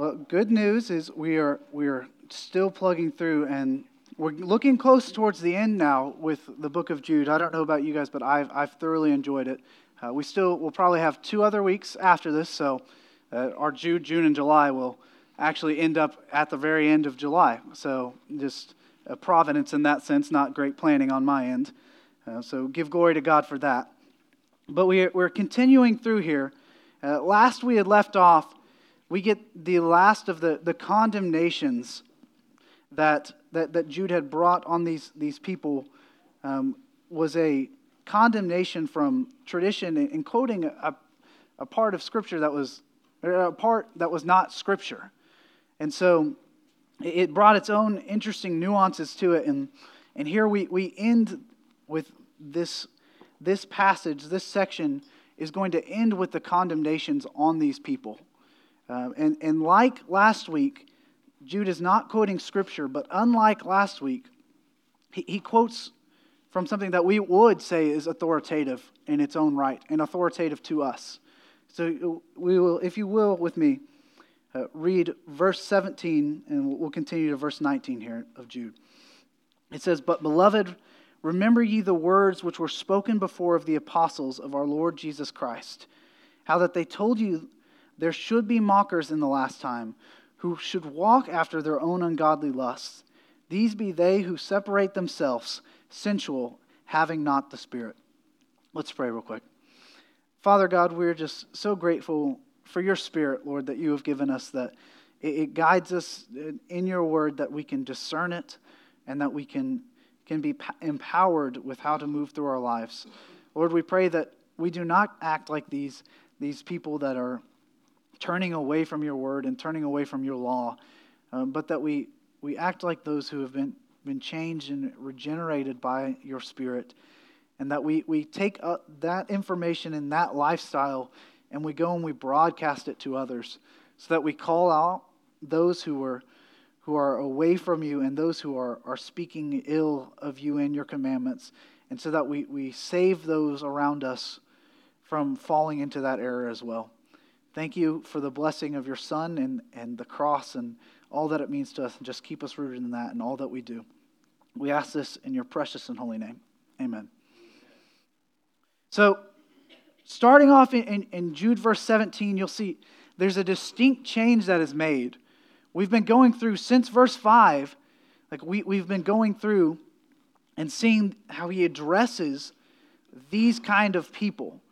Well, good news is we are still plugging through, and we're looking close towards the end now with the book of Jude. I don't know about you guys, but I've thoroughly enjoyed it. We'll probably have 2 other weeks after this, so our June, and July will actually end up at the very end of July. So just a providence in that sense, not great planning on my end. So give glory to God for that. But we're continuing through here. Last we had left off, we get the last of the condemnations that Jude had brought on these people, was a condemnation from tradition and quoting a part of Scripture that was not Scripture. And so it brought its own interesting nuances to it. And here we end with this passage, this section is going to end with the condemnations on these people. And like last week, Jude is not quoting Scripture, but unlike last week, he quotes from something that we would say is authoritative in its own right and authoritative to us. So we will, if you will, with me, read verse 17, and we'll continue to verse 19 here of Jude. It says, "But beloved, remember ye the words which were spoken before of the apostles of our Lord Jesus Christ, how that they told you there should be mockers in the last time, who should walk after their own ungodly lusts. These be they who separate themselves, sensual, having not the Spirit." Let's pray real quick. Father God, we're just so grateful for your Spirit, Lord, that you have given us, that it guides us in your word, that we can discern it and that we can be empowered with how to move through our lives. Lord, we pray that we do not act like these people that are turning away from your word and turning away from your law, but that we act like those who have been changed and regenerated by your Spirit, and that we take that information and that lifestyle and we go and we broadcast it to others, so that we call out those who are away from you and those who are speaking ill of you and your commandments, and so that we save those around us from falling into that error as well. Thank you for the blessing of your Son and the cross and all that it means to us, and just keep us rooted in that and all that we do. We ask this in your precious and holy name. Amen. So, starting off in Jude verse 17, you'll see there's a distinct change that is made. We've been going through, since verse 5, we've been going through and seeing how he addresses these kind of people.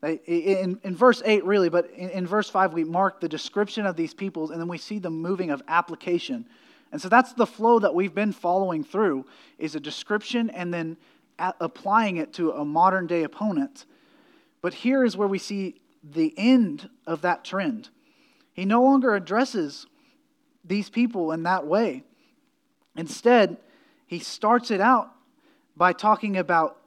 In verse 8, really, but in verse 5, we mark the description of these peoples, and then we see the moving of application. And so that's the flow that we've been following through, is a description and then applying it to a modern day opponent. But here is where we see the end of that trend. He no longer addresses these people in that way. Instead, he starts it out by talking about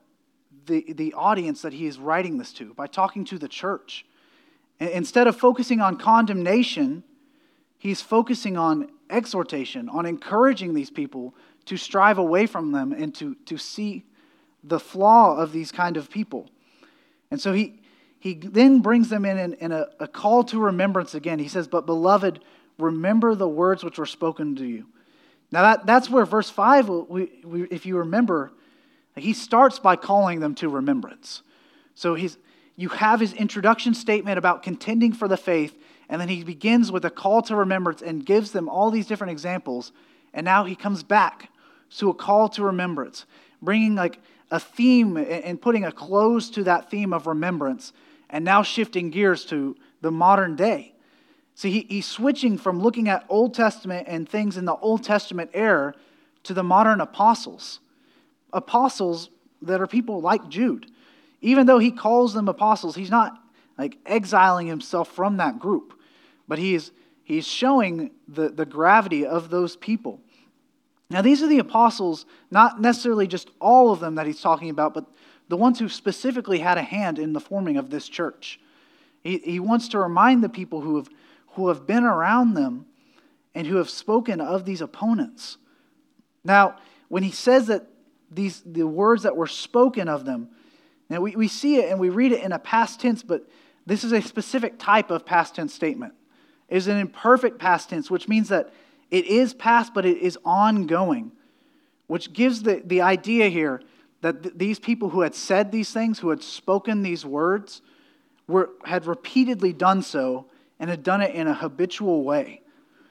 the audience that he is writing this to, by talking to the church. Instead of focusing on condemnation, he's focusing on exhortation, on encouraging these people to strive away from them and to see the flaw of these kind of people. And so he then brings them in a call to remembrance again. He says, "But beloved, remember the words which were spoken to you." Now that's where verse 5, if you remember, he starts by calling them to remembrance. So you have his introduction statement about contending for the faith, and then he begins with a call to remembrance and gives them all these different examples. And now he comes back to a call to remembrance, bringing like a theme and putting a close to that theme of remembrance, and now shifting gears to the modern day. See, he's switching from looking at Old Testament and things in the Old Testament era to the modern apostles. Apostles that are people like Jude. Even though he calls them apostles, he's not like exiling himself from that group, but he's showing the gravity of those people. Now, these are the apostles, not necessarily just all of them that he's talking about, but the ones who specifically had a hand in the forming of this church. He wants to remind the people who have been around them and who have spoken of these opponents. Now, when he says that the words that were spoken of them, now we see it and we read it in a past tense, but this is a specific type of past tense statement. is an imperfect past tense, which means that it is past, but it is ongoing, which gives the idea here that these people who had said these things, who had spoken these words, had repeatedly done so and had done it in a habitual way.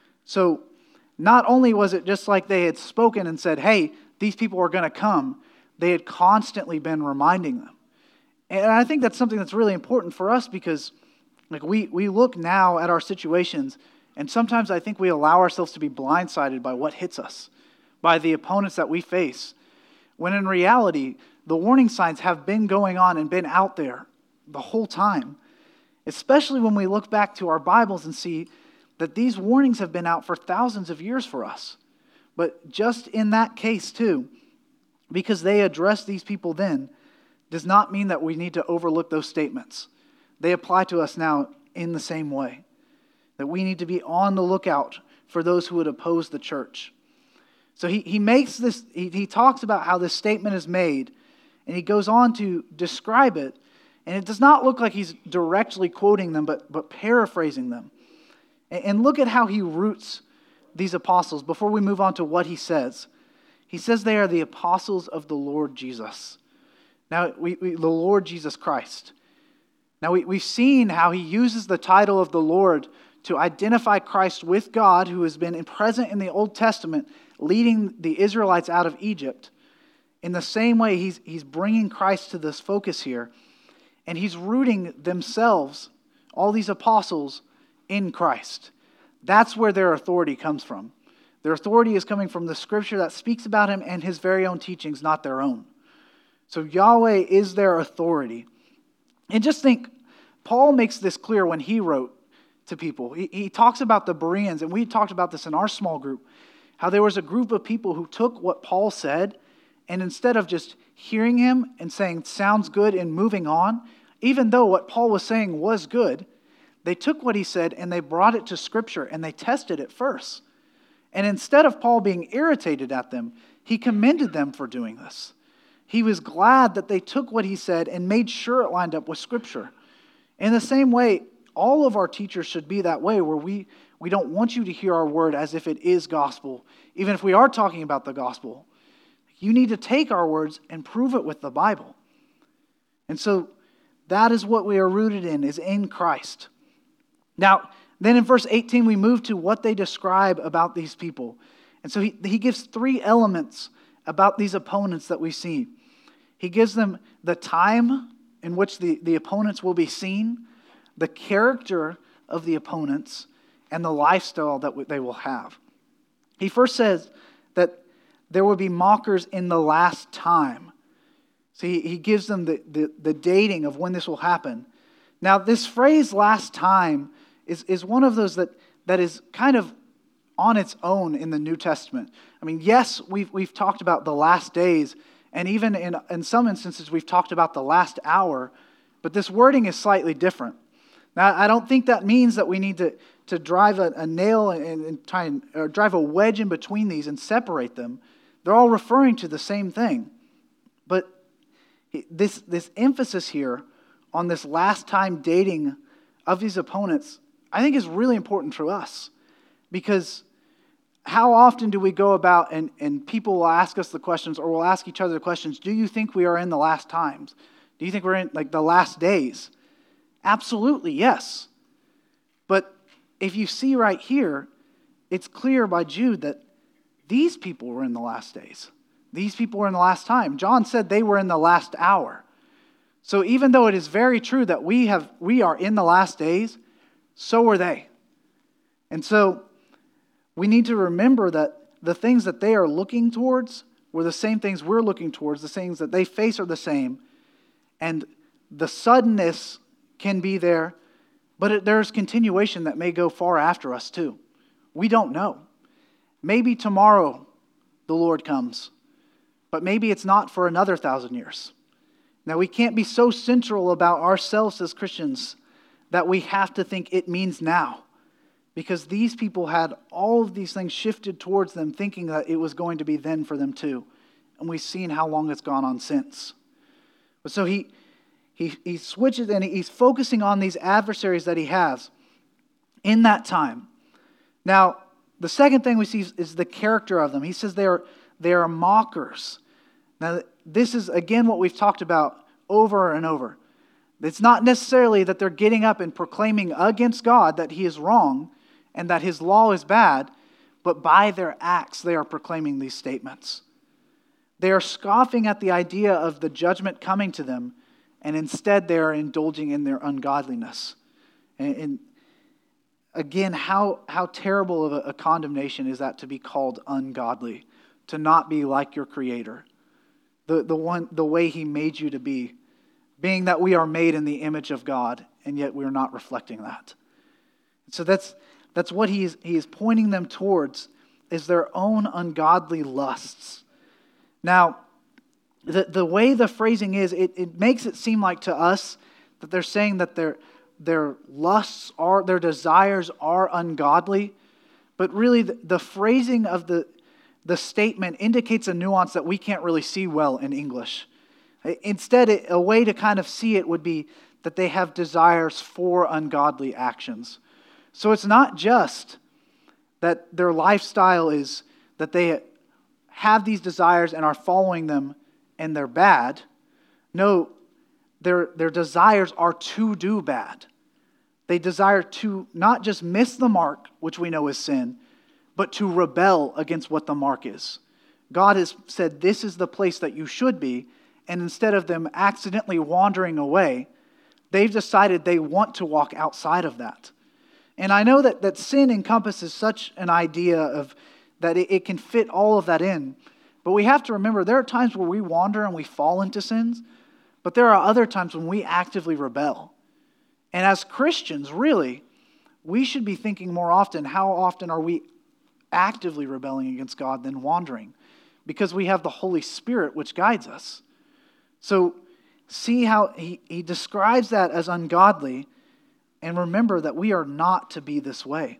So not only was it just like they had spoken and said, hey, these people are going to come, they had constantly been reminding them. And I think that's something that's really important for us because like we look now at our situations, and sometimes I think we allow ourselves to be blindsided by what hits us, by the opponents that we face, when in reality, the warning signs have been going on and been out there the whole time, especially when we look back to our Bibles and see that these warnings have been out for thousands of years for us. But just in that case too, because they addressed these people then, does not mean that we need to overlook those statements. They apply to us now in the same way, that we need to be on the lookout for those who would oppose the church. So he makes this, he talks about how this statement is made, and he goes on to describe it, and it does not look like he's directly quoting them, but paraphrasing them. And look at how he roots these apostles before we move on to what he says. He says they are the apostles of the Lord Jesus. Now, the Lord Jesus Christ. Now, we've seen how he uses the title of the Lord to identify Christ with God, who has been present in the Old Testament, leading the Israelites out of Egypt. In the same way, he's bringing Christ to this focus here, and he's rooting themselves, all these apostles, in Christ. That's where their authority comes from. Their authority is coming from the scripture that speaks about him and his very own teachings, not their own. So Yahweh is their authority. And just think, Paul makes this clear when he wrote to people. He talks about the Bereans, and we talked about this in our small group, how there was a group of people who took what Paul said, and instead of just hearing him and saying, sounds good, and moving on, even though what Paul was saying was good, they took what he said and they brought it to Scripture and they tested it first. And instead of Paul being irritated at them, he commended them for doing this. He was glad that they took what he said and made sure it lined up with Scripture. In the same way, all of our teachers should be that way, where we don't want you to hear our word as if it is gospel, even if we are talking about the gospel. You need to take our words and prove it with the Bible. And so that is what we are rooted in, is in Christ. Now, then in verse 18, we move to what they describe about these people. And so he gives three elements about these opponents that we see. He gives them the time in which the opponents will be seen, the character of the opponents, and the lifestyle that they will have. He first says that there will be mockers in the last time. So he gives them the dating of when this will happen. Now, this phrase, last time, is one of those that is kind of on its own in the New Testament. I mean, yes, we've talked about the last days, and even in some instances we've talked about the last hour, but this wording is slightly different. Now, I don't think that means that we need to drive a nail and try and or drive a wedge in between these and separate them. They're all referring to the same thing. But this emphasis here on this last time dating of these opponents, I think is really important for us, because how often do we go about and people will ask us the questions, or we'll ask each other the questions, do you think we are in the last times? Do you think we're in like the last days? Absolutely, yes. But if you see right here, it's clear by Jude that these people were in the last days. These people were in the last time. John said they were in the last hour. So even though it is very true that we are in the last days, so were they. And so we need to remember that the things that they are looking towards were the same things we're looking towards. The things that they face are the same. And the suddenness can be there, but there's continuation that may go far after us too. We don't know. Maybe tomorrow the Lord comes, but maybe it's not for another 1,000 years. Now, we can't be so central about ourselves as Christians that we have to think it means now, because these people had all of these things shifted towards them, thinking that it was going to be then for them too. And we've seen how long it's gone on since. But so he switches and he's focusing on these adversaries that he has. in that time. Now, the second thing we see is the character of them. He says they are mockers. Now, this is, again, what we've talked about over and over. It's not necessarily that they're getting up and proclaiming against God that He is wrong and that His law is bad, but by their acts they are proclaiming these statements. They are scoffing at the idea of the judgment coming to them, and instead they are indulging in their ungodliness. And again, how terrible of a condemnation is that to be called ungodly, to not be like your Creator, the way He made you to be, being that we are made in the image of God, and yet we are not reflecting that. So that's what he is pointing them towards, is their own ungodly lusts. Now, the way the phrasing is, it makes it seem like to us that they're saying that their lusts are, their desires are ungodly, but really the phrasing of the statement indicates a nuance that we can't really see well in English. Instead, a way to kind of see it would be that they have desires for ungodly actions. So it's not just that their lifestyle is that they have these desires and are following them and they're bad. No, their desires are to do bad. They desire to not just miss the mark, which we know is sin, but to rebel against what the mark is. God has said this is the place that you should be, and instead of them accidentally wandering away, they've decided they want to walk outside of that. And I know that sin encompasses such an idea of that it can fit all of that in. But we have to remember there are times where we wander and we fall into sins, but there are other times when we actively rebel. And as Christians, really, we should be thinking more often, how often are we actively rebelling against God than wandering? Because we have the Holy Spirit which guides us. So see how he describes that as ungodly, and remember that we are not to be this way.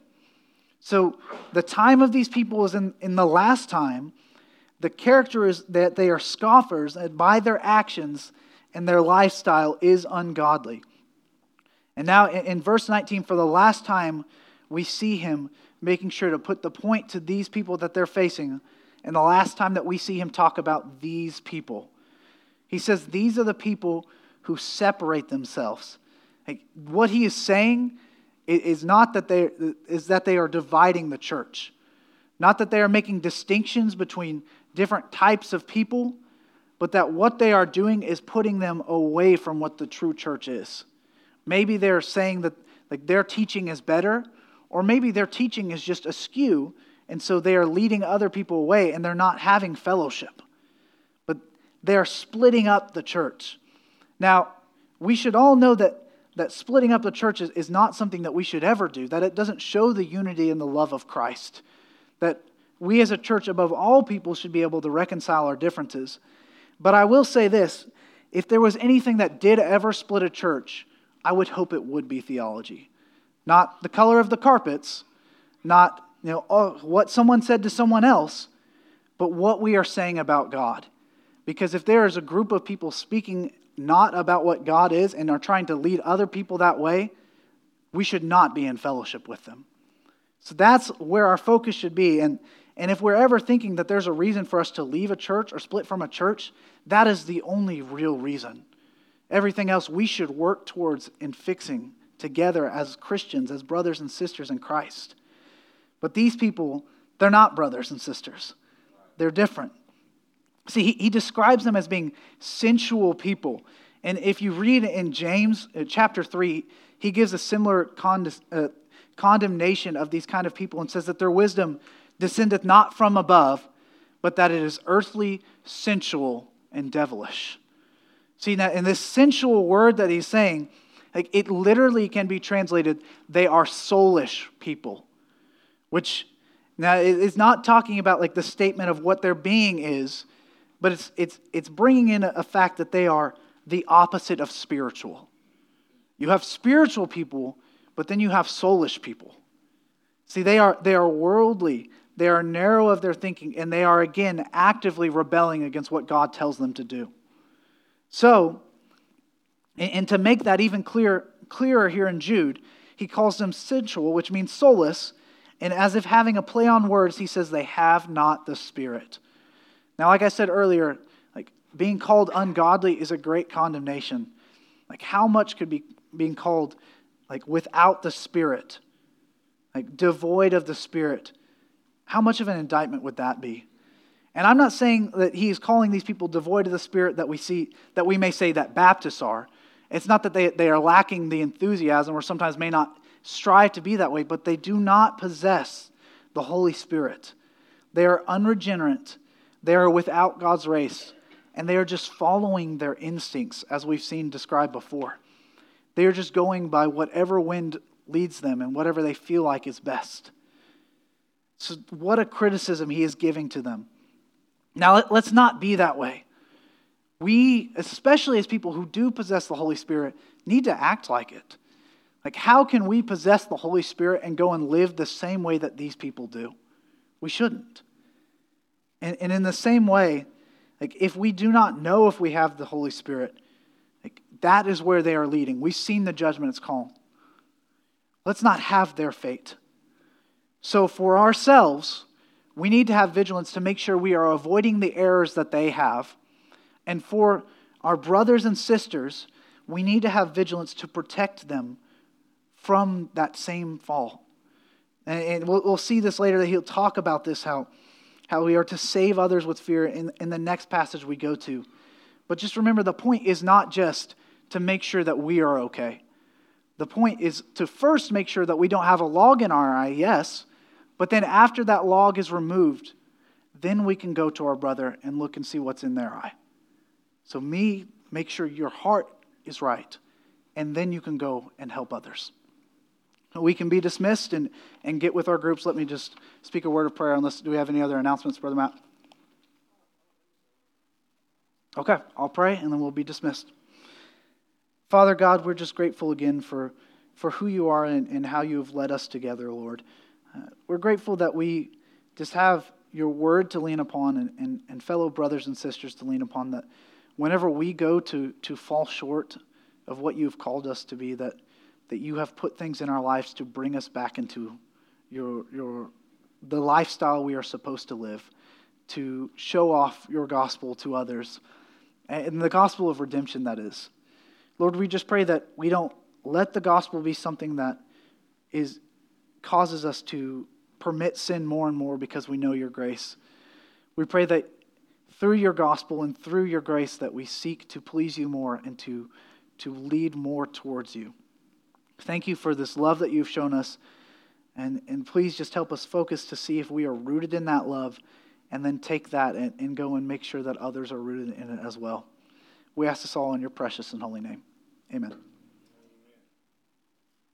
So the time of these people is in the last time. The character is that they are scoffers, and by their actions and their lifestyle is ungodly. And now in verse 19, for the last time, we see him making sure to put the point to these people that they're facing, and the last time that we see him talk about these people. He says these are the people who separate themselves. Like, what he is saying is not that they are dividing the church. Not that they are making distinctions between different types of people, but that what they are doing is putting them away from what the true church is. Maybe they're saying that like their teaching is better, or maybe their teaching is just askew, and so they are leading other people away and they're not having fellowship. But they are splitting up the church. Now, we should all know that splitting up the church is not something that we should ever do, that it doesn't show the unity and the love of Christ, that we as a church above all people should be able to reconcile our differences. But I will say this, if there was anything that did ever split a church, I would hope it would be theology. Not the color of the carpets, not what someone said to someone else, but what we are saying about God. Because if there is a group of people speaking not about what God is and are trying to lead other people that way, we should not be in fellowship with them. So that's where our focus should be. And if we're ever thinking that there's a reason for us to leave a church or split from a church, that is the only real reason. Everything else we should work towards in fixing together as Christians, as brothers and sisters in Christ. But these people, they're not brothers and sisters. They're different. See, he describes them as being sensual people. And if you read in James chapter 3, he gives a similar condemnation of these kind of people and says that their wisdom descendeth not from above, but that it is earthly, sensual, and devilish. See, now in this sensual word that he's saying, like it literally can be translated, they are soulish people. Which, now it's not talking about like the statement of what their being is, but it's bringing in a fact that they are the opposite of spiritual. You have spiritual people, but then you have soulish people. See, they are worldly, they are narrow of their thinking, and they are again actively rebelling against what God tells them to do. So, and to make that even clearer here in Jude, He calls them sensual, which means soulless. And as if having a play on words, he says they have not the Spirit. Now, like I said earlier, like being called ungodly is a great condemnation. Like how much could be being called like without the Spirit, like devoid of the Spirit? How much of an indictment would that be? And I'm not saying that he's calling these people devoid of the Spirit that we may say that Baptists are. It's not that they are lacking the enthusiasm or sometimes may not strive to be that way, but they do not possess the Holy Spirit. They are unregenerate. They are without God's grace, and they are just following their instincts, as we've seen described before. They are just going by whatever wind leads them and whatever they feel like is best. So what a criticism he is giving to them. Now, let's not be that way. We, especially as people who do possess the Holy Spirit, need to act like it. Like, how can we possess the Holy Spirit and go and live the same way that these people do? We shouldn't. And in the same way, like, if we do not know if we have the Holy Spirit, like, that is where they are leading. We've seen the judgment it's called. Let's not have their fate. So for ourselves, we need to have vigilance to make sure we are avoiding the errors that they have. And for our brothers and sisters, we need to have vigilance to protect them from that same fall. And we'll see this later, that he'll talk about this, how we are to save others with fear in the next passage we go to. But just remember, the point is not just to make sure that we are okay. The point is to first make sure that we don't have a log in our eye, yes, but then after that log is removed, then we can go to our brother and look and see what's in their eye. So make sure your heart is right, and then you can go and help others. We can be dismissed and get with our groups. Let me just speak a word of prayer. Do we have any other announcements, Brother Matt? Okay, I'll pray and then we'll be dismissed. Father God, we're just grateful again for who you are and how you have led us together, Lord. We're grateful that we just have your word to lean upon and fellow brothers and sisters to lean upon, that whenever we go to fall short of what you've called us to be, that you have put things in our lives to bring us back into the lifestyle we are supposed to live, to show off your gospel to others, and the gospel of redemption, that is. Lord, we just pray that we don't let the gospel be something that causes us to permit sin more and more because we know your grace. We pray that through your gospel and through your grace that we seek to please you more and to lead more towards you. Thank you for this love that you've shown us, and please just help us focus to see if we are rooted in that love, and then take that and go and make sure that others are rooted in it as well. We ask this all in your precious and holy name. Amen.